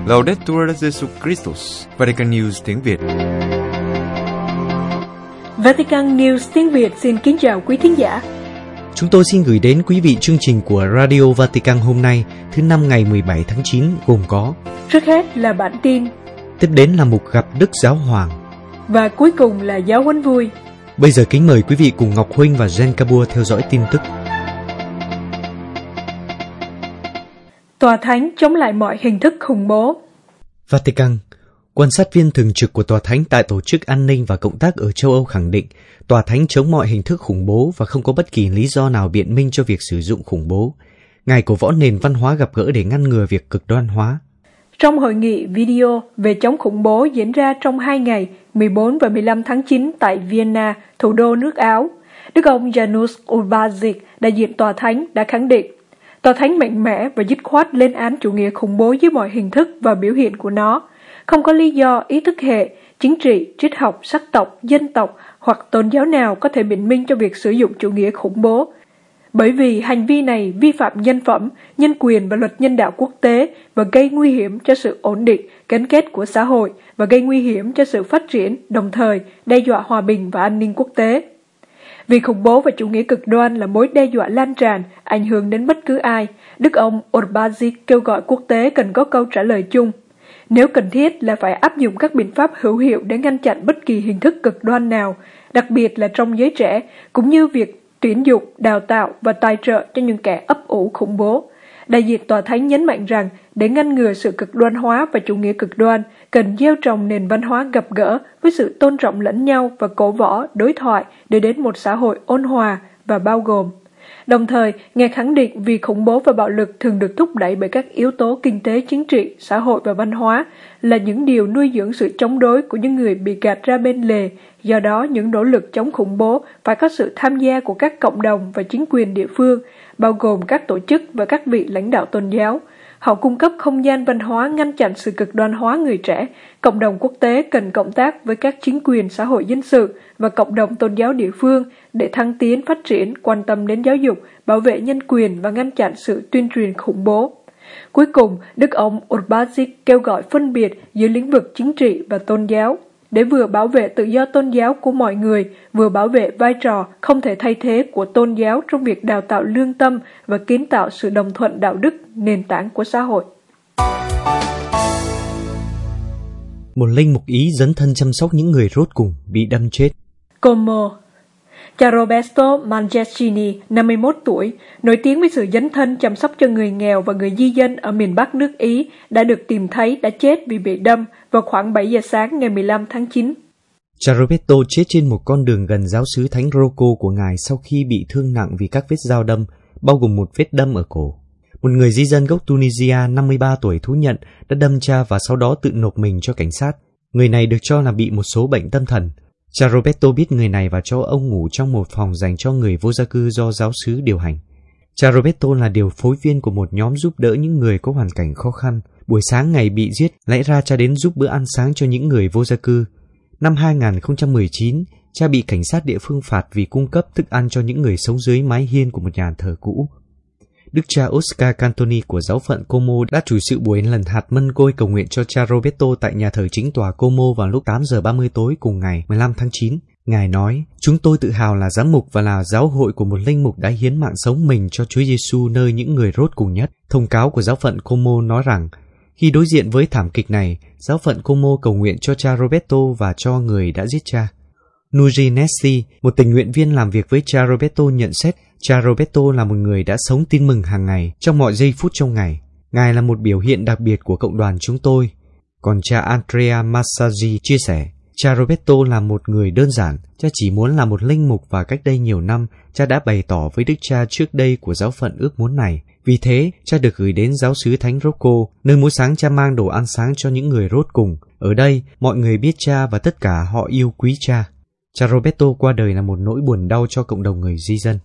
Laudetur Jesus Christus, Vatican News tiếng Việt. Vatican News tiếng Việt xin kính chào quý thính giả. Chúng tôi xin gửi đến quý vị chương trình của Radio Vatican hôm nay, thứ năm ngày 17 tháng 9 gồm có: trước hết là bản tin, tiếp đến là mục gặp Đức Giáo Hoàng, và cuối cùng là giáo huấn vui. Bây giờ kính mời quý vị cùng Ngọc Huynh và Jen Kabur theo dõi tin tức. Tòa Thánh chống lại mọi hình thức khủng bố. Vatican, quan sát viên thường trực của Tòa Thánh tại Tổ chức An ninh và Cộng tác ở châu Âu khẳng định Tòa Thánh chống mọi hình thức khủng bố và không có bất kỳ lý do nào biện minh cho việc sử dụng khủng bố. Ngài cổ võ nền văn hóa gặp gỡ để ngăn ngừa việc cực đoan hóa. Trong hội nghị video về chống khủng bố diễn ra trong 2 ngày 14 và 15 tháng 9 tại Vienna, thủ đô nước Áo, Đức ông Janusz Urbázik, đại diện Tòa Thánh, đã khẳng định Tòa Thánh mạnh mẽ và dứt khoát lên án chủ nghĩa khủng bố dưới mọi hình thức và biểu hiện của nó. Không có lý do, ý thức hệ, chính trị, triết học, sắc tộc, dân tộc hoặc tôn giáo nào có thể biện minh cho việc sử dụng chủ nghĩa khủng bố. Bởi vì hành vi này vi phạm nhân phẩm, nhân quyền và luật nhân đạo quốc tế và gây nguy hiểm cho sự ổn định, gắn kết của xã hội và gây nguy hiểm cho sự phát triển, đồng thời đe dọa hòa bình và an ninh quốc tế. Vì khủng bố và chủ nghĩa cực đoan là mối đe dọa lan tràn, ảnh hưởng đến bất cứ ai, Đức ông Urbázik kêu gọi quốc tế cần có câu trả lời chung. Nếu cần thiết là phải áp dụng các biện pháp hữu hiệu để ngăn chặn bất kỳ hình thức cực đoan nào, đặc biệt là trong giới trẻ, cũng như việc tuyển dụng, đào tạo và tài trợ cho những kẻ ấp ủ khủng bố. Đại diện Tòa Thánh nhấn mạnh rằng để ngăn ngừa sự cực đoan hóa và chủ nghĩa cực đoan, cần gieo trồng nền văn hóa gặp gỡ với sự tôn trọng lẫn nhau và cổ võ, đối thoại để đến một xã hội ôn hòa và bao gồm. Đồng thời, Ngài khẳng định vì khủng bố và bạo lực thường được thúc đẩy bởi các yếu tố kinh tế, chính trị, xã hội và văn hóa là những điều nuôi dưỡng sự chống đối của những người bị gạt ra bên lề. Do đó, những nỗ lực chống khủng bố phải có sự tham gia của các cộng đồng và chính quyền địa phương, bao gồm các tổ chức và các vị lãnh đạo tôn giáo. Họ cung cấp không gian văn hóa ngăn chặn sự cực đoan hóa người trẻ. Cộng đồng quốc tế cần cộng tác với các chính quyền xã hội dân sự và cộng đồng tôn giáo địa phương để thăng tiến phát triển, quan tâm đến giáo dục, bảo vệ nhân quyền và ngăn chặn sự tuyên truyền khủng bố. Cuối cùng, Đức ông Urbázik kêu gọi phân biệt giữa lĩnh vực chính trị và tôn giáo, để vừa bảo vệ tự do tôn giáo của mọi người, vừa bảo vệ vai trò không thể thay thế của tôn giáo trong việc đào tạo lương tâm và kiến tạo sự đồng thuận đạo đức, nền tảng của xã hội. Một linh mục Ý dấn thân chăm sóc những người rốt cùng bị đâm chết. Como, cha Roberto Mancini, 51 tuổi, nổi tiếng với sự dấn thân chăm sóc cho người nghèo và người di dân ở miền Bắc nước Ý, đã được tìm thấy đã chết vì bị đâm vào khoảng 7 giờ sáng ngày 15 tháng 9. Cha Roberto chết trên một con đường gần giáo xứ Thánh Rocco của ngài sau khi bị thương nặng vì các vết dao đâm, bao gồm một vết đâm ở cổ. Một người di dân gốc Tunisia 53 tuổi thú nhận đã đâm cha và sau đó tự nộp mình cho cảnh sát. Người này được cho là bị một số bệnh tâm thần. Cha Roberto biết người này và cho ông ngủ trong một phòng dành cho người vô gia cư do giáo xứ điều hành. Cha Roberto là điều phối viên của một nhóm giúp đỡ những người có hoàn cảnh khó khăn. Buổi sáng ngày bị giết, lẽ ra cha đến giúp bữa ăn sáng cho những người vô gia cư. Năm 2019, cha bị cảnh sát địa phương phạt vì cung cấp thức ăn cho những người sống dưới mái hiên của một nhà thờ cũ. Đức cha Oscar Cantoni của giáo phận Como đã chủ sự buổi lần hạt mân côi cầu nguyện cho cha Roberto tại nhà thờ chính tòa Como vào lúc 8 giờ 30 tối cùng ngày 15 tháng 9. Ngài nói, chúng tôi tự hào là giám mục và là giáo hội của một linh mục đã hiến mạng sống mình cho Chúa Giêsu nơi những người rốt cùng nhất. Thông cáo của giáo phận Como nói rằng, khi đối diện với thảm kịch này, giáo phận Como cầu nguyện cho cha Roberto và cho người đã giết cha. Nuri Nessi, một tình nguyện viên làm việc với cha Roberto nhận xét, cha Roberto là một người đã sống tin mừng hàng ngày, trong mọi giây phút trong ngày. Ngài là một biểu hiện đặc biệt của cộng đoàn chúng tôi. Còn cha Andrea Massaggi chia sẻ, cha Roberto là một người đơn giản, cha chỉ muốn là một linh mục và cách đây nhiều năm, cha đã bày tỏ với đức cha trước đây của giáo phận ước muốn này. Vì thế, cha được gửi đến giáo xứ Thánh Rocco, nơi mỗi sáng cha mang đồ ăn sáng cho những người rốt cùng. Ở đây, mọi người biết cha và tất cả họ yêu quý cha. Cha Roberto qua đời là một nỗi buồn đau cho cộng đồng người di dân.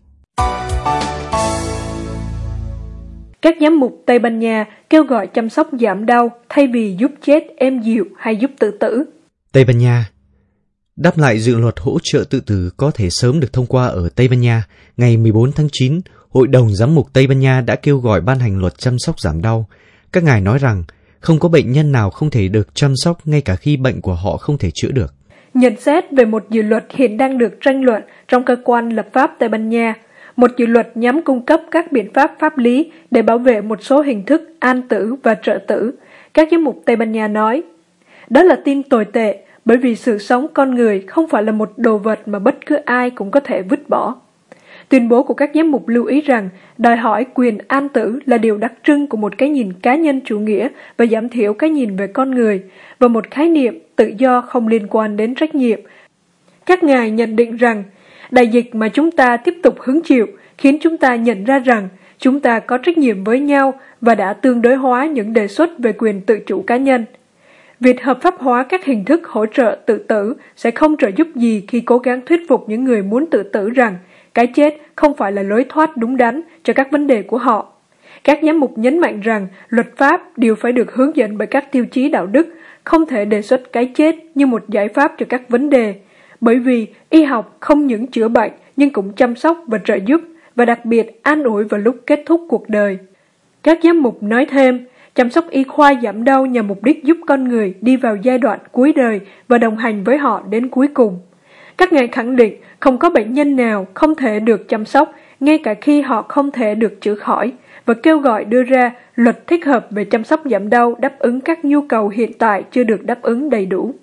Các giám mục Tây Ban Nha kêu gọi chăm sóc giảm đau thay vì giúp chết êm dịu hay giúp tự tử. Tây Ban Nha. Đáp lại dự luật hỗ trợ tự tử có thể sớm được thông qua ở Tây Ban Nha, ngày 14 tháng 9, Hội đồng Giám mục Tây Ban Nha đã kêu gọi ban hành luật chăm sóc giảm đau. Các ngài nói rằng Không có bệnh nhân nào không thể được chăm sóc ngay cả khi bệnh của họ không thể chữa được. Nhận xét về một dự luật hiện đang được tranh luận trong cơ quan lập pháp Tây Ban Nha, một dự luật nhằm cung cấp các biện pháp pháp lý để bảo vệ một số hình thức an tử và trợ tử, các giám mục Tây Ban Nha nói. Đó là tin tồi tệ, bởi vì sự sống con người không phải là một đồ vật mà bất cứ ai cũng có thể vứt bỏ. Tuyên bố của các giám mục lưu ý rằng đòi hỏi quyền an tử là điều đặc trưng của một cái nhìn cá nhân chủ nghĩa và giảm thiểu cái nhìn về con người, và một khái niệm tự do không liên quan đến trách nhiệm. Các ngài nhận định rằng đại dịch mà chúng ta tiếp tục hứng chịu khiến chúng ta nhận ra rằng chúng ta có trách nhiệm với nhau và đã tương đối hóa những đề xuất về quyền tự chủ cá nhân. Việc hợp pháp hóa các hình thức hỗ trợ tự tử sẽ không trợ giúp gì khi cố gắng thuyết phục những người muốn tự tử rằng cái chết không phải là lối thoát đúng đắn cho các vấn đề của họ. Các giám mục nhấn mạnh rằng luật pháp đều phải được hướng dẫn bởi các tiêu chí đạo đức, không thể đề xuất cái chết như một giải pháp cho các vấn đề, bởi vì y học không những chữa bệnh nhưng cũng chăm sóc và trợ giúp, và đặc biệt an ủi vào lúc kết thúc cuộc đời. Các giám mục nói thêm, chăm sóc y khoa giảm đau nhằm mục đích giúp con người đi vào giai đoạn cuối đời và đồng hành với họ đến cuối cùng. Các ngài khẳng định không có bệnh nhân nào không thể được chăm sóc, ngay cả khi họ không thể được chữa khỏi, và kêu gọi đưa ra luật thích hợp về chăm sóc giảm đau đáp ứng các nhu cầu hiện tại chưa được đáp ứng đầy đủ.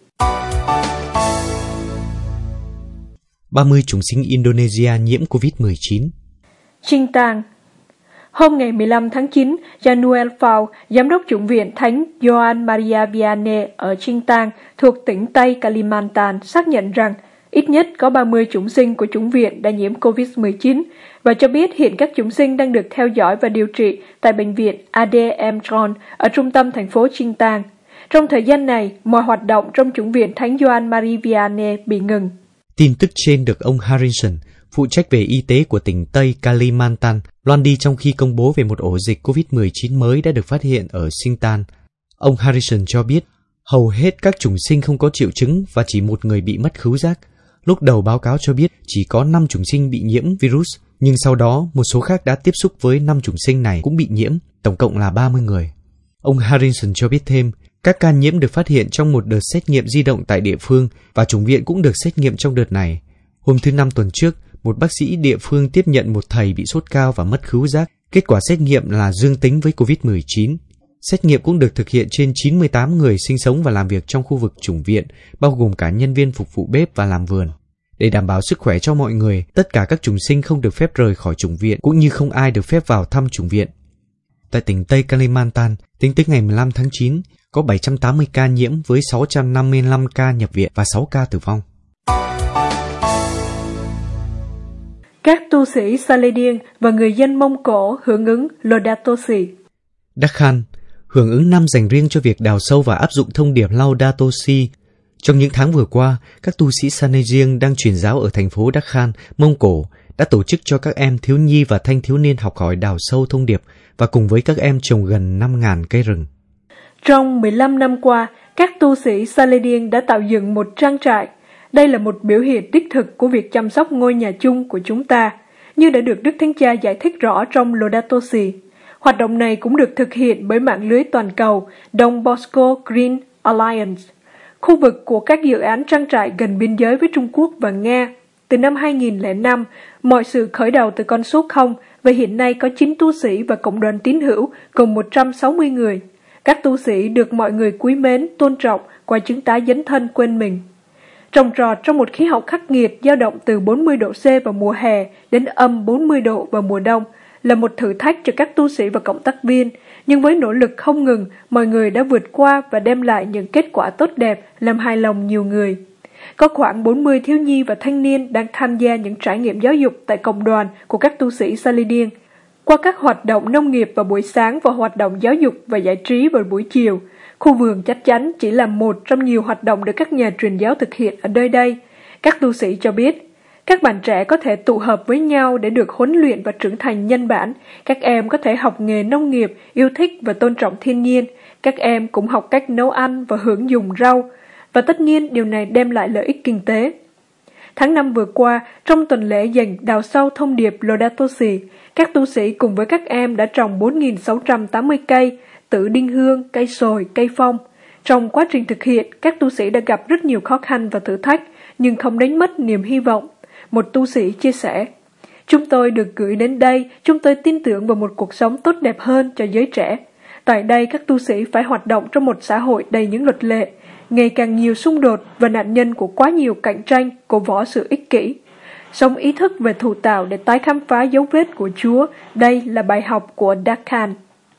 30 chủng sinh Indonesia nhiễm COVID-19. Sintang. Hôm ngày 15 tháng 9, Januel Phao, giám đốc chủng viện Thánh Joan Maria Vianney ở Sintang thuộc tỉnh Tây Kalimantan xác nhận rằng ít nhất có 30 chủng sinh của chủng viện đã nhiễm COVID-19 và cho biết hiện các chủng sinh đang được theo dõi và điều trị tại bệnh viện ADM John ở trung tâm thành phố Sintang. Trong thời gian này, mọi hoạt động trong chủng viện Thánh Joan Maria Vianney bị ngừng. Tin tức trên được ông Harrison, phụ trách về y tế của tỉnh Tây Kalimantan, loan đi trong khi công bố về một ổ dịch COVID-19 mới đã được phát hiện ở Sintang. Ông Harrison cho biết, hầu hết các chủng sinh không có triệu chứng và chỉ một người bị mất khứu giác. Lúc đầu báo cáo cho biết chỉ có 5 chủng sinh bị nhiễm virus, nhưng sau đó một số khác đã tiếp xúc với 5 chủng sinh này cũng bị nhiễm, tổng cộng là 30 người. Ông Harrison cho biết thêm, các ca nhiễm được phát hiện trong một đợt xét nghiệm di động tại địa phương và chủng viện cũng được xét nghiệm trong đợt này. Hôm thứ Năm tuần trước, một bác sĩ địa phương tiếp nhận một thầy bị sốt cao và mất khứu giác. Kết quả xét nghiệm là dương tính với COVID-19. Xét nghiệm cũng được thực hiện trên 98 người sinh sống và làm việc trong khu vực chủng viện, bao gồm cả nhân viên phục vụ bếp và làm vườn. Để đảm bảo sức khỏe cho mọi người, tất cả các chủng sinh không được phép rời khỏi chủng viện, cũng như không ai được phép vào thăm chủng viện. Tại tỉnh Tây Kalimantan, tính tới ngày 15 tháng 9, có 780 ca nhiễm với 655 ca nhập viện và 6 ca tử vong. Các tu sĩ Saledian và người dân Mông Cổ hưởng ứng Laudato Si. Đắc Khan hưởng ứng năm dành riêng cho việc đào sâu và áp dụng thông điệp Laudato Si. Trong những tháng vừa qua, các tu sĩ Saledian đang truyền giáo ở thành phố Đắc Khan, Mông Cổ đã tổ chức cho các em thiếu nhi và thanh thiếu niên học hỏi đào sâu thông điệp và cùng với các em trồng gần 5.000 cây rừng. Trong 15 năm qua, các tu sĩ Saledian đã tạo dựng một trang trại. Đây là một biểu hiện đích thực của việc chăm sóc ngôi nhà chung của chúng ta, như đã được Đức Thánh Cha giải thích rõ trong Laudato Si. Hoạt động này cũng được thực hiện bởi mạng lưới toàn cầu Don Bosco Green Alliance, khu vực của các dự án trang trại gần biên giới với Trung Quốc và Nga. Từ năm 2005, mọi sự khởi đầu từ con số 0 và hiện nay có 9 tu sĩ và cộng đoàn tín hữu cùng 160 người. Các tu sĩ được mọi người quý mến, tôn trọng qua chứng tá dấn thân quên mình. Trồng trọt trong một khí hậu khắc nghiệt dao động từ 40 độ C vào mùa hè đến âm 40 độ vào mùa đông là một thử thách cho các tu sĩ và cộng tác viên, nhưng với nỗ lực không ngừng, mọi người đã vượt qua và đem lại những kết quả tốt đẹp làm hài lòng nhiều người. Có khoảng 40 thiếu nhi và thanh niên đang tham gia những trải nghiệm giáo dục tại cộng đoàn của các tu sĩ Saledian, qua các hoạt động nông nghiệp vào buổi sáng và hoạt động giáo dục và giải trí vào buổi chiều. Khu vườn chắc chắn chỉ là một trong nhiều hoạt động được các nhà truyền giáo thực hiện ở nơi đây. Các tu sĩ cho biết, các bạn trẻ có thể tụ hợp với nhau để được huấn luyện và trưởng thành nhân bản. Các em có thể học nghề nông nghiệp, yêu thích và tôn trọng thiên nhiên. Các em cũng học cách nấu ăn và hưởng dùng rau. Và tất nhiên điều này đem lại lợi ích kinh tế. Tháng 5 vừa qua, trong tuần lễ dành đào sâu thông điệp Laudato Si, các tu sĩ cùng với các em đã trồng 4.680 cây, tử điên hương, cây sồi, cây phong. Trong quá trình thực hiện, các tu sĩ đã gặp rất nhiều khó khăn và thử thách, nhưng không đánh mất niềm hy vọng. Một tu sĩ chia sẻ, chúng tôi được gửi đến đây, chúng tôi tin tưởng vào một cuộc sống tốt đẹp hơn cho giới trẻ. Tại đây, các tu sĩ phải hoạt động trong một xã hội đầy những luật lệ, ngày càng nhiều xung đột và nạn nhân của quá nhiều cạnh tranh, cổ võ sự ích kỷ. Sống ý thức về thụ tạo để tái khám phá dấu vết của Chúa, đây là bài học của Dakhan.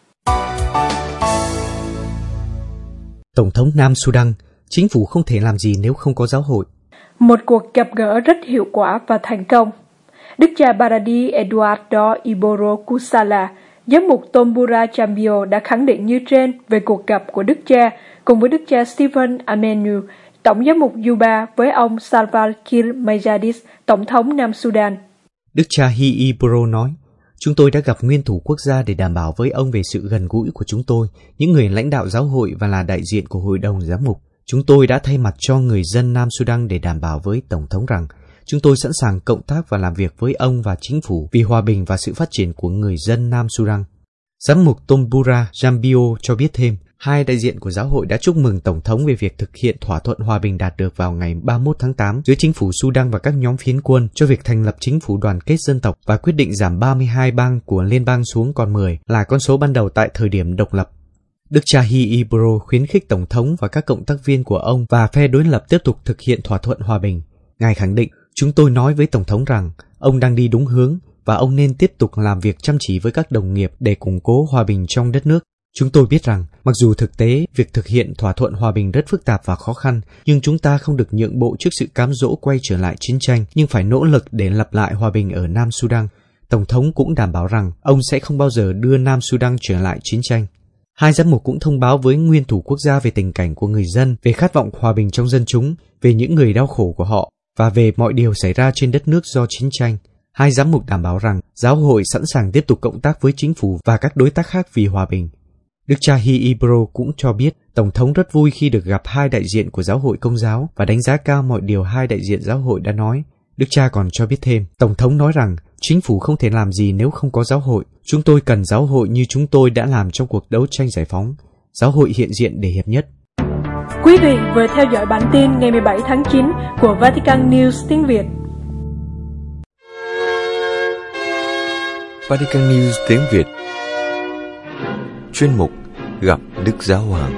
Tổng thống Nam Sudan, chính phủ không thể làm gì nếu không có giáo hội. Một cuộc gặp gỡ rất hiệu quả và thành công. Đức cha Baradi Eduardo Iboro Kusala, giám mục Tombura Chambio đã khẳng định như trên về cuộc gặp của Đức cha cùng với Đức cha Stephen Amenu, Tổng giám mục Juba với ông Salva Kiir Mayardit, Tổng thống Nam Sudan. Đức cha Hi Iboro nói, chúng tôi đã gặp nguyên thủ quốc gia để đảm bảo với ông về sự gần gũi của chúng tôi, những người lãnh đạo giáo hội và là đại diện của hội đồng giám mục. Chúng tôi đã thay mặt cho người dân Nam Sudan để đảm bảo với Tổng thống rằng chúng tôi sẵn sàng cộng tác và làm việc với ông và chính phủ vì hòa bình và sự phát triển của người dân Nam Sudan. Giám mục Tombura Chambio cho biết thêm, hai đại diện của giáo hội đã chúc mừng Tổng thống về việc thực hiện thỏa thuận hòa bình đạt được vào ngày 31 tháng 8 giữa chính phủ Sudan và các nhóm phiến quân cho việc thành lập chính phủ đoàn kết dân tộc và quyết định giảm 32 bang của liên bang xuống còn 10 là con số ban đầu tại thời điểm độc lập. Đức cha Hi Ibro khuyến khích Tổng thống và các cộng tác viên của ông và phe đối lập tiếp tục thực hiện thỏa thuận hòa bình. Ngài khẳng định, chúng tôi nói với Tổng thống rằng ông đang đi đúng hướng và ông nên tiếp tục làm việc chăm chỉ với các đồng nghiệp để củng cố hòa bình trong đất nước. Chúng tôi biết rằng, mặc dù thực tế việc thực hiện thỏa thuận hòa bình rất phức tạp và khó khăn, nhưng chúng ta không được nhượng bộ trước sự cám dỗ quay trở lại chiến tranh, nhưng phải nỗ lực để lập lại hòa bình ở Nam Sudan. Tổng thống cũng đảm bảo rằng ông sẽ không bao giờ đưa Nam Sudan trở lại chiến tranh. Hai giám mục cũng thông báo với nguyên thủ quốc gia về tình cảnh của người dân, về khát vọng hòa bình trong dân chúng, về những người đau khổ của họ và về mọi điều xảy ra trên đất nước do chiến tranh. Hai giám mục đảm bảo rằng giáo hội sẵn sàng tiếp tục cộng tác với chính phủ và các đối tác khác vì hòa bình. Đức cha Hi Ibro cũng cho biết Tổng thống rất vui khi được gặp hai đại diện của giáo hội Công giáo và đánh giá cao mọi điều hai đại diện giáo hội đã nói. Đức cha còn cho biết thêm, Tổng thống nói rằng chính phủ không thể làm gì nếu không có giáo hội. Chúng tôi cần giáo hội như chúng tôi đã làm trong cuộc đấu tranh giải phóng. Giáo hội hiện diện để hiệp nhất. Quý vị vừa theo dõi bản tin ngày 17 tháng 9 của Vatican News tiếng Việt. Vatican News tiếng Việt. Chuyên mục Gặp Đức Giáo Hoàng.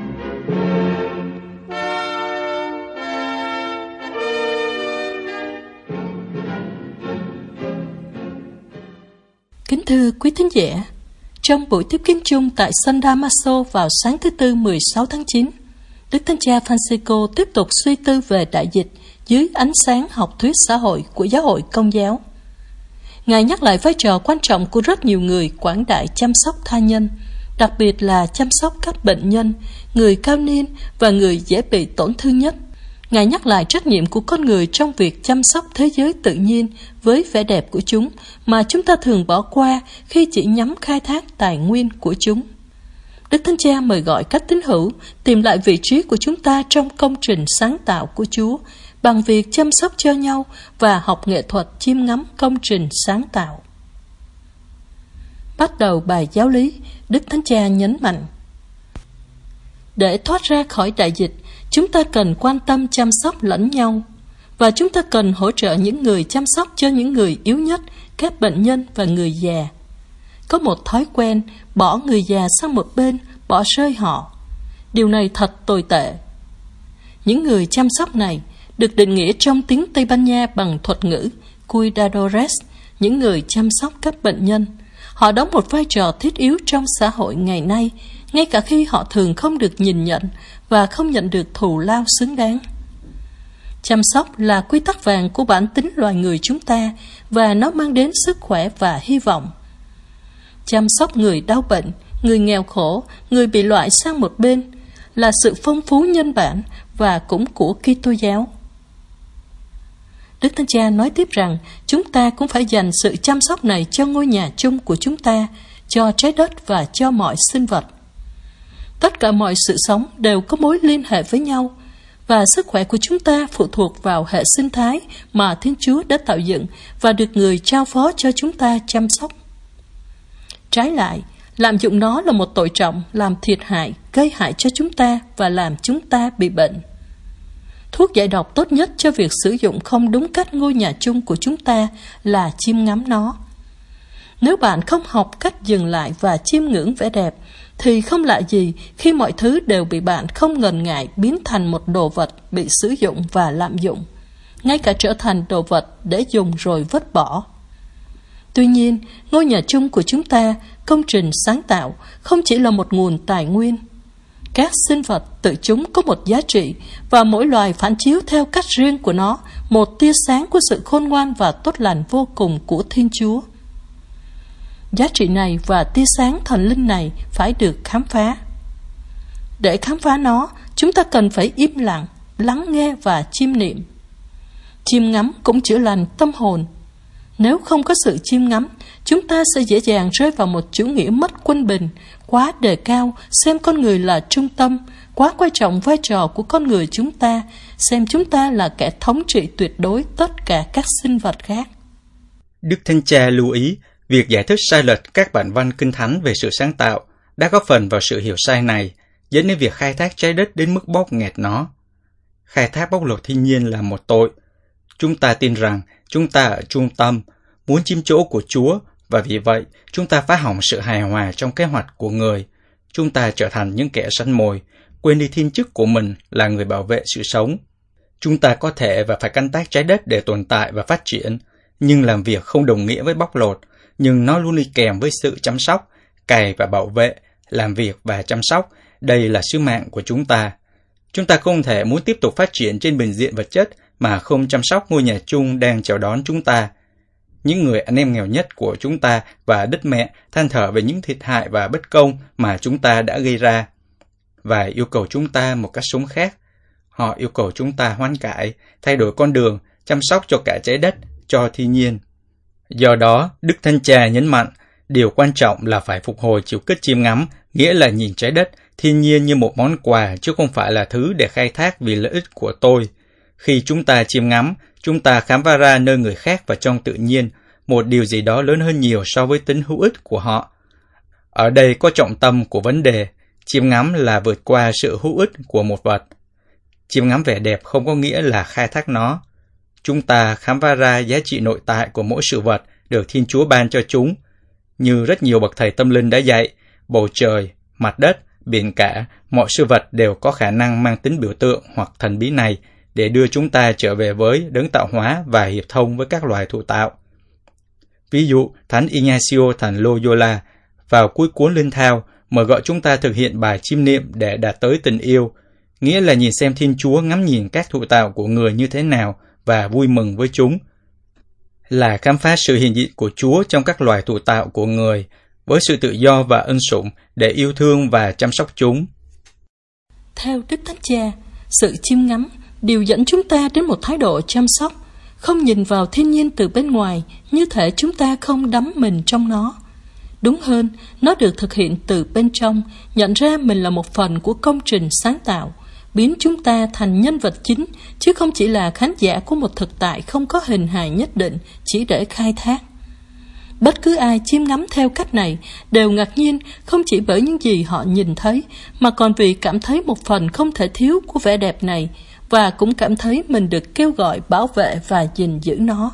Kính thưa quý thính giả, trong buổi tiếp kiến chung tại San Damaso vào sáng thứ Tư 16 tháng 9, Đức Thánh Cha Francisco tiếp tục suy tư về đại dịch dưới ánh sáng học thuyết xã hội của giáo hội Công giáo. Ngài nhắc lại vai trò quan trọng của rất nhiều người quảng đại chăm sóc tha nhân, đặc biệt là chăm sóc các bệnh nhân, người cao niên và người dễ bị tổn thương nhất. Ngài nhắc lại trách nhiệm của con người trong việc chăm sóc thế giới tự nhiên với vẻ đẹp của chúng mà chúng ta thường bỏ qua khi chỉ nhắm khai thác tài nguyên của chúng. Đức Thánh Cha mời gọi các tín hữu tìm lại vị trí của chúng ta trong công trình sáng tạo của Chúa bằng việc chăm sóc cho nhau và học nghệ thuật chiêm ngắm công trình sáng tạo. Bắt đầu bài giáo lý, Đức Thánh Cha nhấn mạnh: để thoát ra khỏi đại dịch, chúng ta cần quan tâm chăm sóc lẫn nhau, và chúng ta cần hỗ trợ những người chăm sóc cho những người yếu nhất, các bệnh nhân và người già. Có một thói quen bỏ người già sang một bên, bỏ rơi họ. Điều này thật tồi tệ. Những người chăm sóc này được định nghĩa trong tiếng Tây Ban Nha bằng thuật ngữ cuidadores, những người chăm sóc các bệnh nhân. Họ đóng một vai trò thiết yếu trong xã hội ngày nay, ngay cả khi họ thường không được nhìn nhận và không nhận được thù lao xứng đáng. Chăm sóc là quy tắc vàng của bản tính loài người chúng ta, và nó mang đến sức khỏe và hy vọng. Chăm sóc người đau bệnh, người nghèo khổ, người bị loại sang một bên là sự phong phú nhân bản và cũng của Kitô giáo. Đức Thánh Cha nói tiếp rằng chúng ta cũng phải dành sự chăm sóc này cho ngôi nhà chung của chúng ta, cho trái đất và cho mọi sinh vật. Tất cả mọi sự sống đều có mối liên hệ với nhau, và sức khỏe của chúng ta phụ thuộc vào hệ sinh thái mà Thiên Chúa đã tạo dựng và được người trao phó cho chúng ta chăm sóc. Trái lại, Lạm dụng nó là một tội trọng, làm thiệt hại, gây hại cho chúng ta và làm chúng ta bị bệnh. Thuốc giải độc tốt nhất cho việc sử dụng không đúng cách ngôi nhà chung của chúng ta là chiêm ngắm nó. Nếu bạn không học cách dừng lại và chiêm ngưỡng vẻ đẹp, thì không lạ gì khi mọi thứ đều bị bạn không ngần ngại biến thành một đồ vật bị sử dụng và lạm dụng, ngay cả trở thành đồ vật để dùng rồi vứt bỏ. Tuy nhiên, ngôi nhà chung của chúng ta, công trình sáng tạo, không chỉ là một nguồn tài nguyên. Các sinh vật tự chúng có một giá trị, và mỗi loài phản chiếu theo cách riêng của nó một tia sáng của sự khôn ngoan và tốt lành vô cùng của Thiên Chúa. Giá trị này và tia sáng thần linh này phải được khám phá. Để khám phá nó, chúng ta cần phải im lặng, lắng nghe và chiêm niệm. Chiêm ngắm cũng chữa lành tâm hồn. Nếu không có sự chiêm ngắm, chúng ta sẽ dễ dàng rơi vào một chủ nghĩa mất quân bình, quá đề cao, xem con người là trung tâm, quá quan trọng vai trò của con người chúng ta, xem chúng ta là kẻ thống trị tuyệt đối tất cả các sinh vật khác. Đức Thánh Cha lưu ý, việc giải thích sai lệch các bản văn Kinh Thánh về sự sáng tạo đã góp phần vào sự hiểu sai này, dẫn đến việc khai thác trái đất đến mức bóp nghẹt nó. Khai thác bóc lột thiên nhiên là một tội. Chúng ta tin rằng chúng ta ở trung tâm, muốn chiếm chỗ của Chúa, và vì vậy chúng ta phá hỏng sự hài hòa trong kế hoạch của người. Chúng ta trở thành những kẻ săn mồi, quên đi thiên chức của mình là người bảo vệ sự sống. Chúng ta có thể và phải canh tác trái đất để tồn tại và phát triển, nhưng làm việc không đồng nghĩa với bóc lột, nhưng nó luôn đi kèm với sự chăm sóc, cày và bảo vệ, làm việc và chăm sóc. Đây là sứ mạng của chúng ta. Chúng ta không thể muốn tiếp tục phát triển trên bình diện vật chất mà không chăm sóc ngôi nhà chung đang chào đón chúng ta. Những người anh em nghèo nhất của chúng ta và đất mẹ than thở về những thiệt hại và bất công mà chúng ta đã gây ra, và yêu cầu chúng ta một cách sống khác. Họ yêu cầu chúng ta hoán cải, thay đổi con đường, chăm sóc cho cả trái đất, cho thiên nhiên. Do đó, Đức Thánh Cha nhấn mạnh, điều quan trọng là phải phục hồi chiều kích chiêm ngắm, nghĩa là nhìn trái đất, thiên nhiên như một món quà chứ không phải là thứ để khai thác vì lợi ích của tôi. Khi chúng ta chiêm ngắm, chúng ta khám phá ra nơi người khác và trong tự nhiên, một điều gì đó lớn hơn nhiều so với tính hữu ích của họ. Ở đây có trọng tâm của vấn đề, chiêm ngắm là vượt qua sự hữu ích của một vật. Chiêm ngắm vẻ đẹp không có nghĩa là khai thác nó. Chúng ta khám phá ra giá trị nội tại của mỗi sự vật được Thiên Chúa ban cho chúng. Như rất nhiều bậc thầy tâm linh đã dạy, bầu trời, mặt đất, biển cả, mọi sự vật đều có khả năng mang tính biểu tượng hoặc thần bí này để đưa chúng ta trở về với đấng tạo hóa và hiệp thông với các loài thụ tạo. Ví dụ, Thánh Ignacio thành Loyola vào cuối cuốn Linh Thao mời gọi chúng ta thực hiện bài chiêm niệm để đạt tới tình yêu, nghĩa là nhìn xem Thiên Chúa ngắm nhìn các thụ tạo của người như thế nào và vui mừng với chúng, là khám phá sự hiện diện của Chúa trong các loài thụ tạo của người, với sự tự do và ân sủng để yêu thương và chăm sóc chúng. Theo Đức Thánh Cha, sự chiêm ngắm điều dẫn chúng ta đến một thái độ chăm sóc, không nhìn vào thiên nhiên từ bên ngoài, như thể chúng ta không đắm mình trong nó. Đúng hơn, nó được thực hiện từ bên trong, nhận ra mình là một phần của công trình sáng tạo, biến chúng ta thành nhân vật chính, chứ không chỉ là khán giả của một thực tại không có hình hài nhất định, chỉ để khai thác. Bất cứ ai chiêm ngắm theo cách này đều ngạc nhiên, không chỉ bởi những gì họ nhìn thấy, mà còn vì cảm thấy một phần không thể thiếu của vẻ đẹp này, và cũng cảm thấy mình được kêu gọi bảo vệ và gìn giữ nó.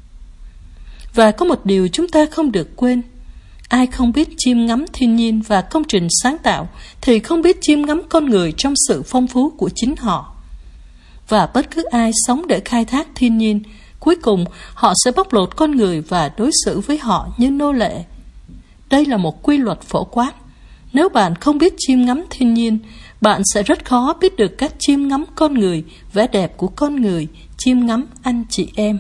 Và có một điều chúng ta không được quên. Ai không biết chiêm ngắm thiên nhiên và công trình sáng tạo thì không biết chiêm ngắm con người trong sự phong phú của chính họ. Và bất cứ ai sống để khai thác thiên nhiên, cuối cùng họ sẽ bóc lột con người và đối xử với họ như nô lệ. Đây là một quy luật phổ quát. Nếu bạn không biết chiêm ngắm thiên nhiên, bạn sẽ rất khó biết được cách chiêm ngắm con người, vẻ đẹp của con người, chiêm ngắm anh chị em.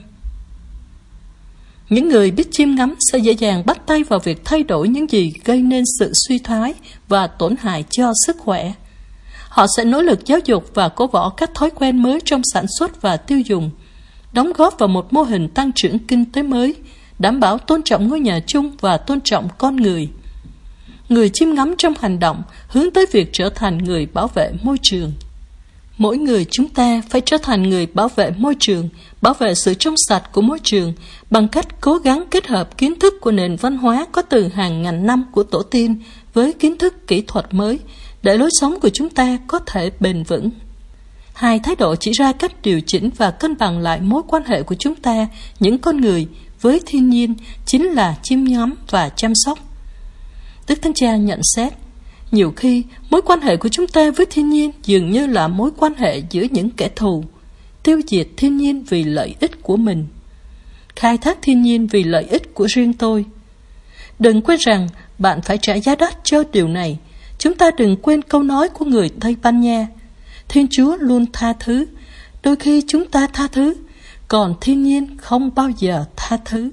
Những người biết chiêm ngắm sẽ dễ dàng bắt tay vào việc thay đổi những gì gây nên sự suy thoái và tổn hại cho sức khỏe. Họ sẽ nỗ lực giáo dục và cổ võ các thói quen mới trong sản xuất và tiêu dùng, đóng góp vào một mô hình tăng trưởng kinh tế mới, đảm bảo tôn trọng ngôi nhà chung và tôn trọng con người. Người chiêm ngắm trong hành động hướng tới việc trở thành người bảo vệ môi trường. Mỗi người chúng ta phải trở thành người bảo vệ môi trường, bảo vệ sự trong sạch của môi trường bằng cách cố gắng kết hợp kiến thức của nền văn hóa có từ hàng ngàn năm của tổ tiên với kiến thức kỹ thuật mới để lối sống của chúng ta có thể bền vững. Hai thái độ chỉ ra cách điều chỉnh và cân bằng lại mối quan hệ của chúng ta, những con người, với thiên nhiên chính là chiêm ngắm và chăm sóc. Đức Thánh Cha nhận xét, nhiều khi mối quan hệ của chúng ta với thiên nhiên dường như là mối quan hệ giữa những kẻ thù, tiêu diệt thiên nhiên vì lợi ích của mình, khai thác thiên nhiên vì lợi ích của riêng tôi. Đừng quên rằng bạn phải trả giá đắt cho điều này. Chúng ta đừng quên câu nói của người Tây Ban Nha, Thiên Chúa luôn tha thứ, đôi khi chúng ta tha thứ, còn thiên nhiên không bao giờ tha thứ.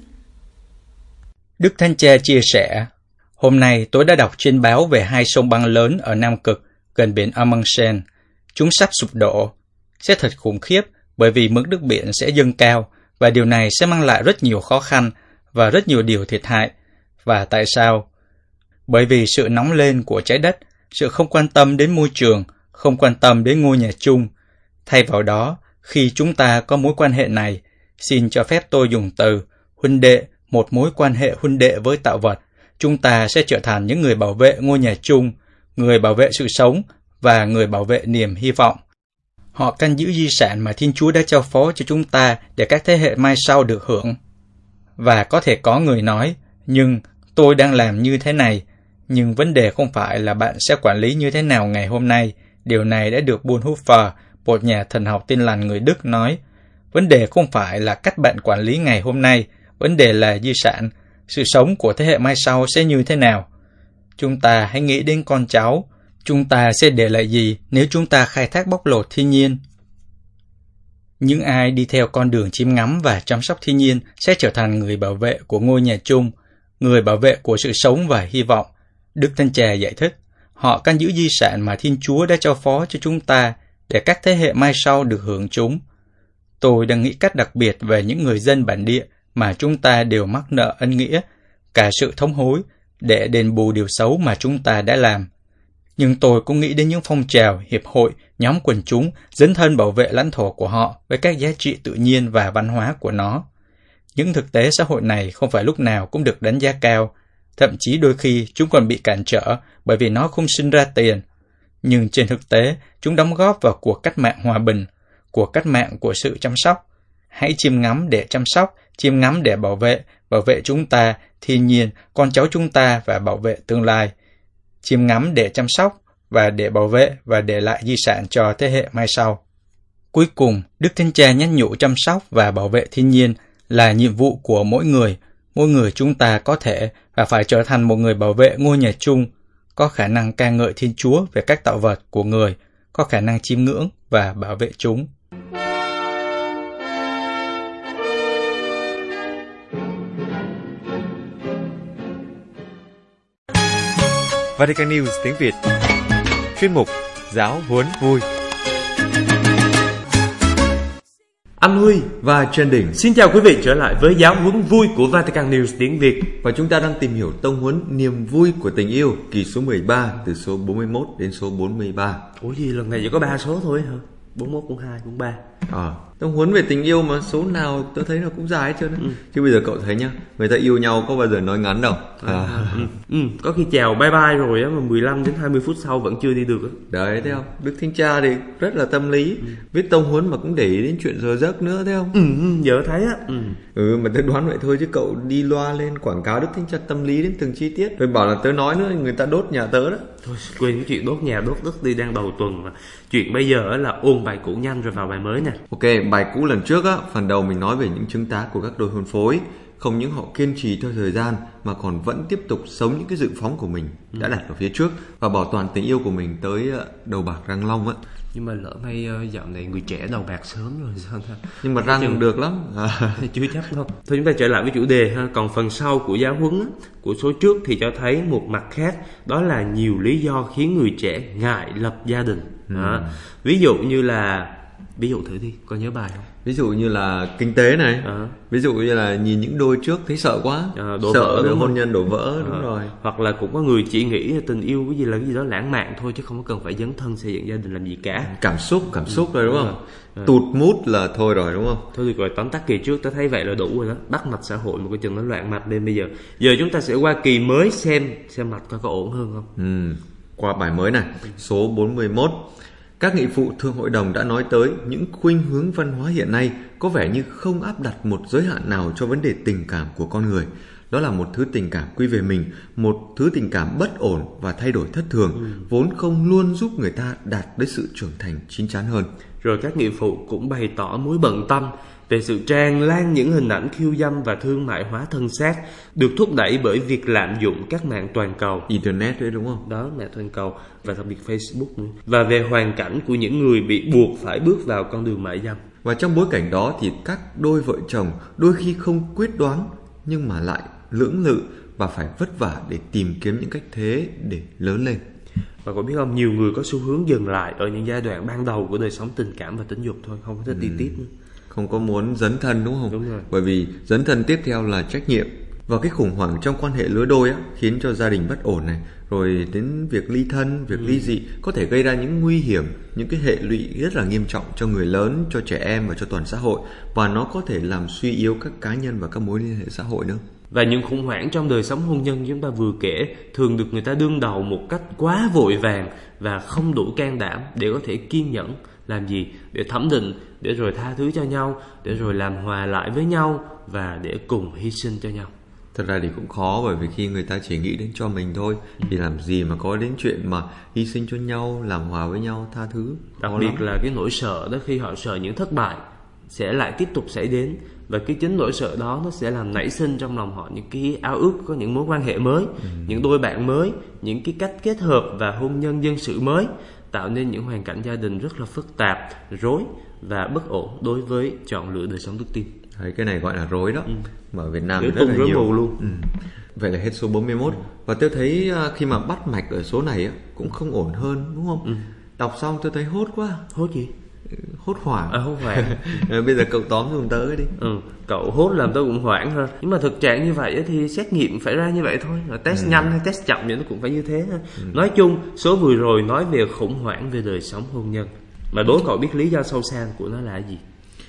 Đức Thánh Cha chia sẻ, hôm nay tôi đã đọc trên báo về 2 sông băng lớn ở Nam Cực, gần biển Amundsen. Chúng sắp sụp đổ. Sẽ thật khủng khiếp bởi vì mực nước biển sẽ dâng cao và điều này sẽ mang lại rất nhiều khó khăn và rất nhiều điều thiệt hại. Và tại sao? Bởi vì sự nóng lên của trái đất, sự không quan tâm đến môi trường, không quan tâm đến ngôi nhà chung. Thay vào đó, khi chúng ta có mối quan hệ này, xin cho phép tôi dùng từ huynh đệ, một mối quan hệ huynh đệ với tạo vật, chúng ta sẽ trở thành những người bảo vệ ngôi nhà chung, người bảo vệ sự sống và người bảo vệ niềm hy vọng. Họ canh giữ di sản mà Thiên Chúa đã trao phó cho chúng ta để các thế hệ mai sau được hưởng. Và có thể có người nói, nhưng tôi đang làm như thế này, nhưng vấn đề không phải là bạn sẽ quản lý như thế nào ngày hôm nay. Điều này đã được Bonhoeffer, một nhà thần học Tin lành người Đức nói. Vấn đề không phải là cách bạn quản lý ngày hôm nay, vấn đề là di sản, sự sống của thế hệ mai sau sẽ như thế nào. Chúng ta hãy nghĩ đến con cháu, chúng ta sẽ để lại gì nếu chúng ta khai thác bóc lột thiên nhiên. Những ai đi theo con đường chiêm ngắm và chăm sóc thiên nhiên sẽ trở thành người bảo vệ của ngôi nhà chung, người bảo vệ của sự sống và hy vọng. Đức Thánh Cha giải thích, họ canh giữ di sản mà Thiên Chúa đã trao phó cho chúng ta để các thế hệ mai sau được hưởng chúng. Tôi đang nghĩ cách đặc biệt về những người dân bản địa mà chúng ta đều mắc nợ ân nghĩa, cả sự thống hối để đền bù điều xấu mà chúng ta đã làm. Nhưng tôi cũng nghĩ đến những phong trào, hiệp hội, nhóm quần chúng dấn thân bảo vệ lãnh thổ của họ với các giá trị tự nhiên và văn hóa của nó. Những thực tế xã hội này không phải lúc nào cũng được đánh giá cao, thậm chí đôi khi chúng còn bị cản trở bởi vì nó không sinh ra tiền. Nhưng trên thực tế, chúng đóng góp vào cuộc cách mạng hòa bình, cuộc cách mạng của sự chăm sóc. Hãy chiêm ngắm để chăm sóc, chiêm ngắm để bảo vệ chúng ta, thiên nhiên, con cháu chúng ta và bảo vệ tương lai. Chiêm ngắm để chăm sóc và để bảo vệ và để lại di sản cho thế hệ mai sau. Cuối cùng, Đức Thánh Cha nhắn nhủ chăm sóc và bảo vệ thiên nhiên là nhiệm vụ của mỗi người. Mỗi người chúng ta có thể và phải trở thành một người bảo vệ ngôi nhà chung, có khả năng ca ngợi Thiên Chúa về các tạo vật của người, có khả năng chiêm ngưỡng và bảo vệ chúng. Vatican News tiếng Việt. Chuyên mục Giáo huấn vui. Anh Huy và Trần Đình xin chào quý vị trở lại với Giáo huấn vui của Vatican News tiếng Việt. Và chúng ta đang tìm hiểu tông huấn niềm vui của tình yêu, kỳ số 13 từ số 41 đến số 43. Ủa gì lần này chỉ có 3 số thôi hả? 41, 42, 43. Tông huấn về tình yêu mà số nào tôi thấy nó cũng dài hết trơn đấy. Chứ bây giờ cậu thấy nhá, người ta yêu nhau có bao giờ nói ngắn đâu. Có khi chào bye bye rồi á mà 15 đến 20 phút sau vẫn chưa đi được á. Đấy, thấy không? Đức Thánh Cha thì rất là tâm lý, viết tông huấn mà cũng để ý đến chuyện giờ giấc nữa, thấy không? Giờ thấy á. Mà tớ đoán vậy thôi chứ cậu đi loa lên quảng cáo Đức Thánh Cha tâm lý đến từng chi tiết. Rồi bảo là tớ nói nữa, người ta đốt nhà tớ đó. Thôi quên cái chuyện đốt nhà đốt đất đi, đang đầu tuần mà. Chuyện bây giờ là ôn bài cũ nhanh rồi vào bài mới nè. Ok, bài cũ lần trước á, phần đầu mình nói về những chứng tá của các đôi hôn phối. Không những họ kiên trì theo thời gian mà còn vẫn tiếp tục sống những cái dự phóng của mình đã đặt ở phía trước và bảo toàn tình yêu của mình tới đầu bạc răng long á. Nhưng mà lỡ may dạo này người trẻ đầu bạc sớm rồi sao ta? Nhưng mà răng được lắm. Chưa chắc đâu. Thôi chúng ta trở lại với chủ đề ha. Còn phần sau của giáo huấn á, của số trước thì cho thấy một mặt khác, đó là nhiều lý do khiến người trẻ ngại lập gia đình. Ví dụ như là Ví dụ thử đi, có nhớ bài không? Ví dụ như là kinh tế này, ví dụ như là nhìn những đôi trước thấy sợ quá, sợ về hôn nhân đổ vỡ, đúng rồi. Hoặc là cũng có người chỉ nghĩ tình yêu cái gì là cái gì đó lãng mạn thôi, chứ không có cần phải dấn thân xây dựng gia đình làm gì cả. Cảm xúc rồi đúng không? Tụt mút là thôi rồi đúng không? Thôi được rồi, tóm tắt kỳ trước tao thấy vậy là đủ rồi đó. Bắt mạch xã hội một cái chừng nó loạn mạch lên bây giờ. Giờ chúng ta sẽ qua kỳ mới xem mạch coi có ổn hơn không. Qua bài mới này, số 41. Các nghị phụ Thượng Hội đồng đã nói tới những khuynh hướng văn hóa hiện nay có vẻ như không áp đặt một giới hạn nào cho vấn đề tình cảm của con người. Đó là một thứ tình cảm quy về mình, một thứ tình cảm bất ổn và thay đổi thất thường, vốn không luôn giúp người ta đạt đến sự trưởng thành chín chắn hơn. Rồi các nghị phụ cũng bày tỏ mối bận tâm về sự tràn lan những hình ảnh khiêu dâm và thương mại hóa thân xác được thúc đẩy bởi việc lạm dụng các mạng toàn cầu. Internet đấy đúng không? Đó, mạng toàn cầu và đặc biệt Facebook nữa. Và về hoàn cảnh của những người bị buộc phải bước vào con đường mại dâm. Và trong bối cảnh đó thì các đôi vợ chồng đôi khi không quyết đoán nhưng mà lại lưỡng lự và phải vất vả để tìm kiếm những cách thế để lớn lên. Và có biết không, nhiều người có xu hướng dừng lại ở những giai đoạn ban đầu của đời sống tình cảm và tính dục thôi, không có thích đi tiếp nữa. Không có muốn dấn thân đúng không? Đúng rồi. Bởi vì dấn thân tiếp theo là trách nhiệm. Và cái khủng hoảng trong quan hệ lứa đôi á, khiến cho gia đình bất ổn này, rồi đến việc ly thân, việc ly dị có thể gây ra những nguy hiểm, những cái hệ lụy rất là nghiêm trọng cho người lớn, cho trẻ em và cho toàn xã hội. Và nó có thể làm suy yếu các cá nhân và các mối liên hệ xã hội nữa. Và những khủng hoảng trong đời sống hôn nhân chúng ta vừa kể thường được người ta đương đầu một cách quá vội vàng và không đủ can đảm để có thể kiên nhẫn. Làm gì? Để thẩm định, để rồi tha thứ cho nhau, để rồi làm hòa lại với nhau và để cùng hy sinh cho nhau. Thật ra thì cũng khó, bởi vì khi người ta chỉ nghĩ đến cho mình thôi thì làm gì mà có đến chuyện mà hy sinh cho nhau, làm hòa với nhau, tha thứ. Đặc biệt là cái nỗi sợ đó, khi họ sợ những thất bại sẽ lại tiếp tục xảy đến. Và cái chính nỗi sợ đó nó sẽ làm nảy sinh trong lòng họ những cái ao ước có những mối quan hệ mới, những đôi bạn mới, những cái cách kết hợp và hôn nhân dân sự mới, tạo nên những hoàn cảnh gia đình rất là phức tạp, rối và bất ổn đối với chọn lựa đời sống đức tin. Đấy, cái này gọi là rối đó. Mà ở Việt Nam Rối rất là nhiều mù luôn. Vậy là hết số 41. Và tôi thấy khi mà bắt mạch ở số này cũng không ổn hơn đúng không? Đọc xong tôi thấy hốt quá. Hốt gì? Hốt hoảng. Hốt hoảng. Bây giờ cậu tóm giùm tớ đi. Cậu hốt làm tôi cũng hoảng hơn. Nhưng mà thực trạng như vậy thì xét nghiệm phải ra như vậy thôi. Test nhanh hay test chậm thì nó cũng phải như thế. Nói chung số vừa rồi nói về khủng hoảng về đời sống hôn nhân. Mà đố cậu biết lý do sâu xa của nó là gì?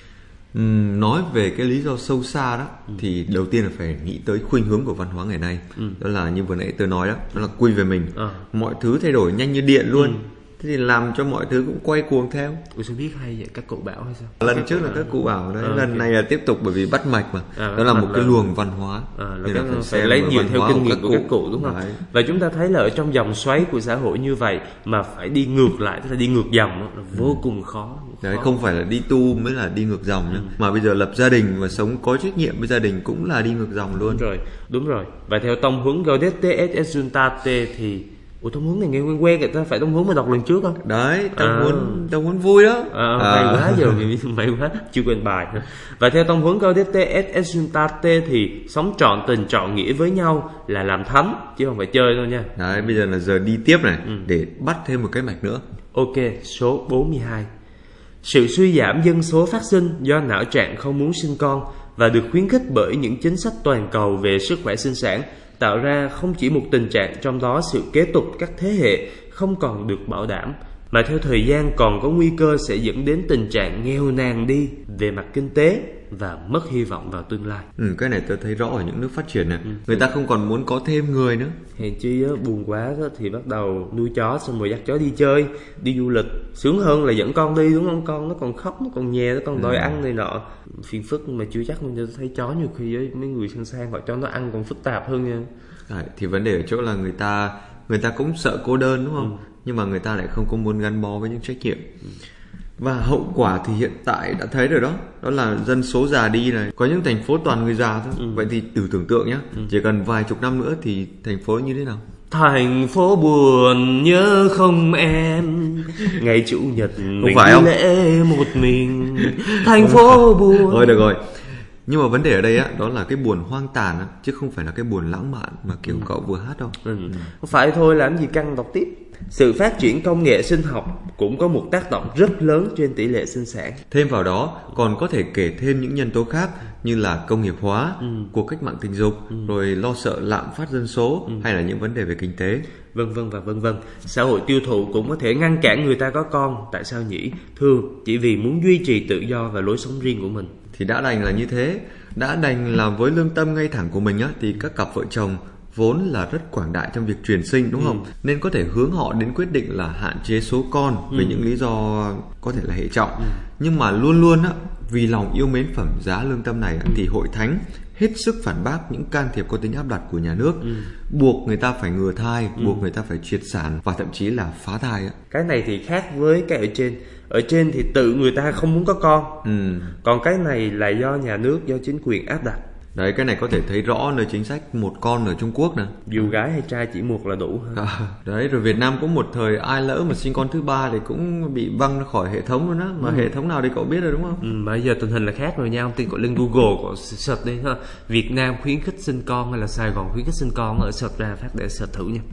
Nói về cái lý do sâu xa đó thì đầu tiên là phải nghĩ tới khuynh hướng của văn hóa ngày nay. Đó là như vừa nãy tôi nói đó, đó là quy về mình. Mọi thứ thay đổi nhanh như điện luôn. Thế thì làm cho mọi thứ cũng quay cuồng theo. Ủa sao biết hay vậy? Các cụ bảo hay sao? Lần trước là các cụ bảo đấy, lần này là tiếp tục bởi vì bắt mạch mà. Đó là một cái luồng văn hóa. Nên là phải lấy nhiều theo kinh nghiệm của các cụ đúng không? Đấy. Và chúng ta thấy là ở trong dòng xoáy của xã hội như vậy mà phải đi ngược lại, tức là đi ngược dòng đó, là vô cùng khó. Đấy, không phải là đi tu mới là đi ngược dòng nhá. Mà bây giờ lập gia đình và sống có trách nhiệm với gia đình cũng là đi ngược dòng luôn. Đúng rồi. Và theo tông huấn Gaudete et Exsultate thì tông huấn này nghe quen quen, người ta phải tông huấn mà đọc lần trước không? Đấy, tông huấn vui đó. Hay quá, giờ may quá, chưa quên bài. Và theo tông huấn Gaudete et Exsultate thì sống trọn tình trọn nghĩa với nhau là làm thánh, chứ không phải chơi đâu nha. Đấy, bây giờ là giờ đi tiếp này, để bắt thêm một cái mạch nữa. Ok, số 42. Sự suy giảm dân số phát sinh do não trạng không muốn sinh con và được khuyến khích bởi những chính sách toàn cầu về sức khỏe sinh sản, tạo ra không chỉ một tình trạng trong đó sự kế tục các thế hệ không còn được bảo đảm, mà theo thời gian còn có nguy cơ sẽ dẫn đến tình trạng nghèo nàn đi về mặt kinh tế và mất hy vọng vào tương lai. Cái này tôi thấy rõ ở những nước phát triển này. Người ta không còn muốn có thêm người nữa. Hèn chi buồn quá thì bắt đầu nuôi chó, xong rồi dắt chó đi chơi, đi du lịch. Sướng hơn là dẫn con đi đúng không? Con nó còn khóc, nó còn nhè, nó còn đòi ăn này nọ. Phiền phức mà chưa chắc. Tôi thấy chó nhiều khi với mấy người sang sang họ cho nó ăn còn phức tạp hơn nha. Thì vấn đề ở chỗ là người ta cũng sợ cô đơn đúng không? Nhưng mà người ta lại không có muốn gắn bó với những trách nhiệm. Và hậu quả thì hiện tại đã thấy rồi đó. Đó là dân số già đi này. Có những thành phố toàn người già thôi. Vậy thì thử tưởng tượng nhé, chỉ cần vài chục năm nữa thì thành phố như thế nào? Thành phố buồn nhớ không em, ngày chủ nhật mình phải đi lễ một mình. Thành phố buồn. Thôi được rồi. Nhưng mà vấn đề ở đây á, đó là cái buồn hoang tàn á, chứ không phải là cái buồn lãng mạn mà kiểu cậu vừa hát đâu. Không phải thôi, làm gì căng, đọc tiếp. Sự phát triển công nghệ sinh học cũng có một tác động rất lớn trên tỷ lệ sinh sản. Thêm vào đó còn có thể kể thêm những nhân tố khác như là công nghiệp hóa, cuộc cách mạng tình dục, rồi lo sợ lạm phát dân số, hay là những vấn đề về kinh tế, vân vân và vân vân. Xã hội tiêu thụ cũng có thể ngăn cản người ta có con. Tại sao nhỉ? Thường chỉ vì muốn duy trì tự do và lối sống riêng của mình. Thì đã đành là như thế, đã đành là với lương tâm ngay thẳng của mình á, thì các cặp vợ chồng vốn là rất quảng đại trong việc truyền sinh, đúng không? Nên có thể hướng họ đến quyết định là hạn chế số con vì những lý do có thể là hệ trọng. Nhưng mà luôn luôn á, vì lòng yêu mến phẩm giá lương tâm này thì hội thánh hết sức phản bác những can thiệp có tính áp đặt của nhà nước, buộc người ta phải ngừa thai, buộc người ta phải triệt sản và thậm chí là phá thai á. Cái này thì khác với cái ở trên. Ở trên thì tự người ta không muốn có con. Còn cái này là do nhà nước, do chính quyền áp đặt. Đấy, cái này có thể thấy rõ nơi chính sách một con ở Trung Quốc nè. Dù gái hay trai chỉ một là đủ. Đấy, rồi Việt Nam có một thời ai lỡ mà sinh con thứ ba thì cũng bị văng ra khỏi hệ thống luôn á. Mà hệ thống nào thì cậu biết rồi đúng không? Bây giờ tình hình là khác rồi nha. Ông tiên gọi lên Google, cậu search đi ha. Việt Nam khuyến khích sinh con hay là Sài Gòn khuyến khích sinh con, ở search ra phát để search thử nha.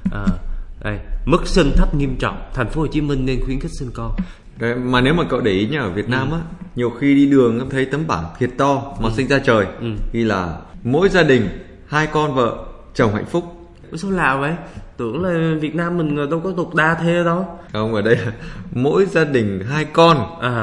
Đây, mức sinh thấp nghiêm trọng, thành phố Hồ Chí Minh nên khuyến khích sinh con. Đấy, mà nếu mà cậu để ý nhá, ở Việt Nam á, nhiều khi đi đường thấy tấm bảng thiệt to mà sinh ra trời, ghi là mỗi gia đình 2 con vợ chồng hạnh phúc. Sao lạ vậy? Tưởng là Việt Nam mình đâu có tục đa thê đâu. Không, ở đây là mỗi gia đình 2 con,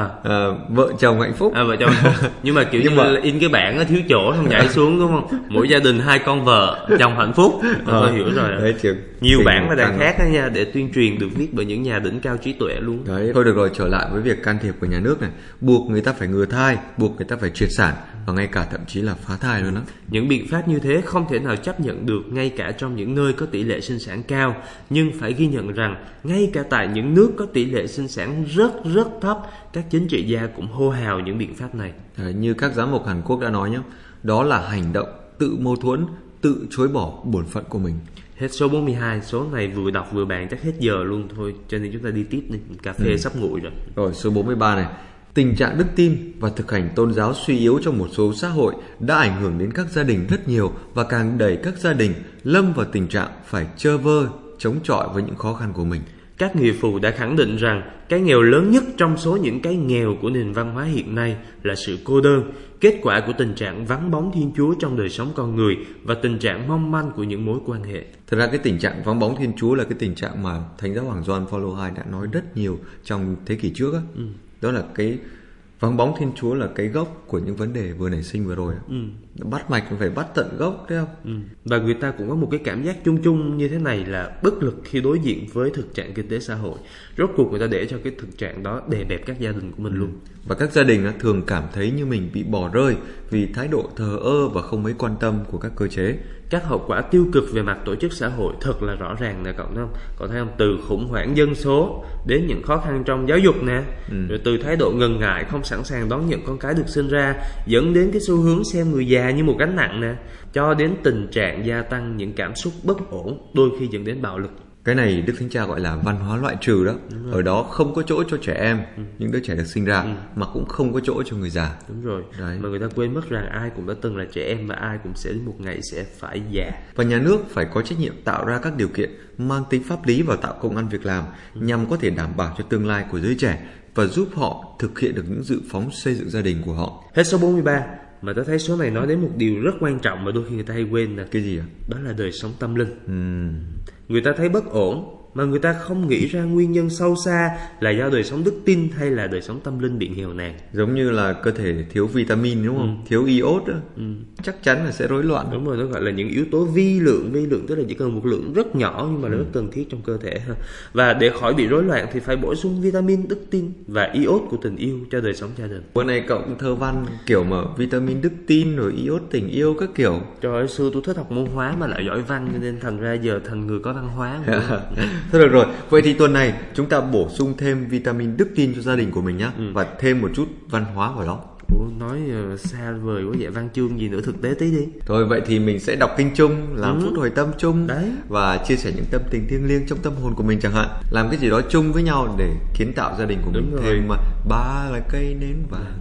vợ chồng hạnh phúc. Vợ chồng hạnh phúc. Nhưng mà kiểu như là in cái bảng thiếu chỗ không nhảy xuống đúng không? Mỗi gia đình 2 con vợ chồng hạnh phúc. Tôi hiểu rồi. Đấy, nhiều bảng là đằng khác đó nha, để tuyên truyền được viết bởi những nhà đỉnh cao trí tuệ luôn. Đấy, thôi được rồi, trở lại với việc can thiệp của nhà nước này, buộc người ta phải ngừa thai, buộc người ta phải triệt sản và ngay cả thậm chí là phá thai luôn đó. Những biện pháp như thế không thể nào chấp nhận được ngay cả trong những nơi có tỷ lệ sinh sản cao, nhưng phải ghi nhận rằng ngay cả tại những nước có tỷ lệ sinh sản rất thấp, các chính trị gia cũng hô hào những biện pháp này. Như các giám mục Hàn Quốc đã nói nhé, đó là hành động tự mâu thuẫn, tự chối bỏ bổn phận của mình. Hết số 42, số này vừa đọc vừa bàn chắc hết giờ luôn thôi, cho nên chúng ta đi tiếp đi, cà phê sắp nguội rồi. Rồi, số 43 này. Tình trạng đức tin và thực hành tôn giáo suy yếu trong một số xã hội đã ảnh hưởng đến các gia đình rất nhiều và càng đẩy các gia đình lâm vào tình trạng phải chơ vơ, chống chọi với những khó khăn của mình. Các người phù đã khẳng định rằng cái nghèo lớn nhất trong số những cái nghèo của nền văn hóa hiện nay là sự cô đơn, kết quả của tình trạng vắng bóng Thiên Chúa trong đời sống con người và tình trạng mong manh của những mối quan hệ. Thật ra cái tình trạng vắng bóng Thiên Chúa là cái tình trạng mà Thánh giáo Hoàng Gioan Phaolô II đã nói rất nhiều trong thế kỷ trước á. Đó là cái vắng bóng Thiên Chúa là cái gốc của những vấn đề vừa nảy sinh vừa rồi. Bắt mạch phải bắt tận gốc đấy không? Và người ta cũng có một cái cảm giác chung chung như thế này là bất lực khi đối diện với thực trạng kinh tế xã hội. Rốt cuộc người ta để cho cái thực trạng đó đè bẹp các gia đình của mình luôn. Và các gia đình thường cảm thấy như mình bị bỏ rơi vì thái độ thờ ơ và không mấy quan tâm của các cơ chế. Các hậu quả tiêu cực về mặt tổ chức xã hội thật là rõ ràng nè, cậu thấy không? Cậu thấy không? Từ khủng hoảng dân số đến những khó khăn trong giáo dục nè, rồi từ thái độ ngần ngại không sẵn sàng đón nhận con cái được sinh ra, dẫn đến cái xu hướng xem người già như một gánh nặng nè, cho đến tình trạng gia tăng những cảm xúc bất ổn, đôi khi dẫn đến bạo lực. Cái này Đức Thánh Cha gọi là văn hóa loại trừ đó. Ở đó không có chỗ cho trẻ em, những đứa trẻ được sinh ra, mà cũng không có chỗ cho người già. Đúng rồi. Đấy. Mà người ta quên mất rằng ai cũng đã từng là trẻ em và ai cũng sẽ đến một ngày sẽ phải già. Và nhà nước phải có trách nhiệm tạo ra các điều kiện mang tính pháp lý và tạo công ăn việc làm nhằm có thể đảm bảo cho tương lai của giới trẻ và giúp họ thực hiện được những dự phóng xây dựng gia đình của họ. Hết số 43. Mà tôi thấy số này nói đến một điều rất quan trọng mà đôi khi người ta hay quên nè. Cái gì ạ? Đó là đời sống tâm linh. Người ta thấy bất ổn mà người ta không nghĩ ra nguyên nhân sâu xa là do đời sống đức tin hay là đời sống tâm linh bị nghèo nàn. Giống như là cơ thể thiếu vitamin đúng không? Thiếu iốt đó. Chắc chắn là sẽ rối loạn. Đúng rồi, nó gọi là những yếu tố vi lượng tức là chỉ cần một lượng rất nhỏ nhưng mà nó rất cần thiết trong cơ thể. Và để khỏi bị rối loạn thì phải bổ sung vitamin đức tin và iốt của tình yêu cho đời sống gia đình. Bữa nay cậu cũng thơ văn kiểu mà vitamin đức tin rồi iốt tình yêu các kiểu. Trời ơi, xưa tôi thích học môn hóa mà lại giỏi văn cho nên thành ra giờ thành người có văn hóa. Thôi được rồi, vậy thì tuần này chúng ta bổ sung thêm vitamin đức tin cho gia đình của mình nhé, và thêm một chút văn hóa vào đó. Nói xa vời quá vậy, văn chương gì nữa, thực tế tí đi. Thôi vậy thì mình sẽ đọc kinh chung, làm phút hồi tâm chung đấy, và chia sẻ những tâm tình thiêng liêng trong tâm hồn của mình chẳng hạn. Làm cái gì đó chung với nhau để kiến tạo gia đình của mình thêm mà ba là cây nến vàng.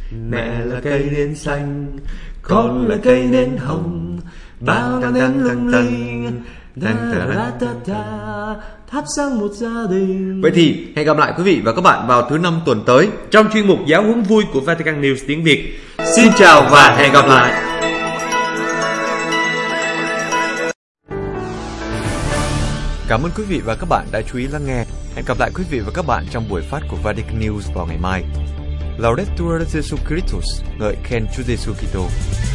Mẹ là cây nến xanh, con là cây nến hồng, bao ngọn nến lung linh, thắp sáng một gia đình. Vậy thì hẹn gặp lại quý vị và các bạn vào thứ 5 tuần tới trong chuyên mục Giáo huấn vui của Vatican News tiếng Việt. Xin chào và hẹn gặp lại. Cảm ơn quý vị và các bạn đã chú ý lắng nghe. Hẹn gặp lại quý vị và các bạn trong buổi phát của Vatican News vào ngày mai. Laudetur Jesu Christus, ngợi khen Chúa Giêsu Kitô.